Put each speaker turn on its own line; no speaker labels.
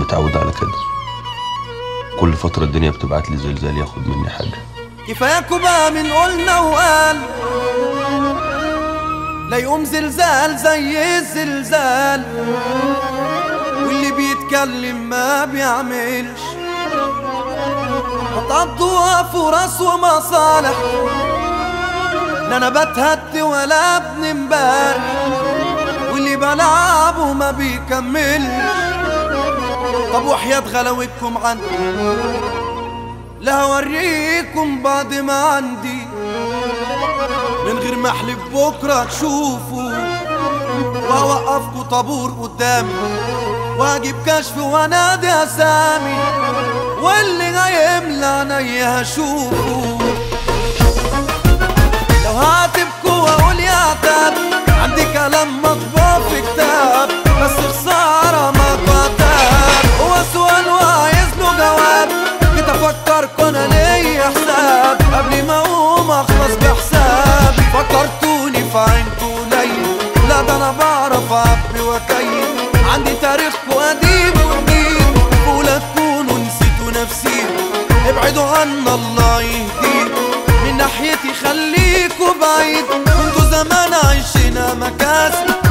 متعود على كده. كل فترة الدنيا بتبعت لي زلزال ياخد مني حاجة.
كفاياكوا بقى من قلنا وقال، لا يقوم زلزال زي الزلزال، واللي بيتكلم ما بيعملش. هتقضوا فرص ومصالح، لا انا بتهد ولا ابن امبارح، واللي بلعبه ما بيكملش. طب وحياة غلاوتكم عندي، لا هوريكم بعد ما عندي، من غير ما احلف بكره تشوفوا. وهوقفكوا طابور قدامي، واجيب كشف وانادي اسامي، واللي هيملى عينيا هشوفه. لو هعاتبكوا واقول يا عتاب، عندي كلام مطبوع في كتاب، بس خساره ما كتاب. هو سؤال وعايز له جواب، جيت افكركوا انا ليا حساب، قبل ما اقوم اخلص بحسابي. فكرتوني في عينكوا قليل، لا ده انا بعرف اعبي واكيل. عندي تاريخكوا قديم وجديد، ولا تكونوا نسيتوا نفسي. ابعدوا عنا الله يهديكوا، من ناحيتي خليكوا بعيد. كنتوا زمان عايشين مكاسب،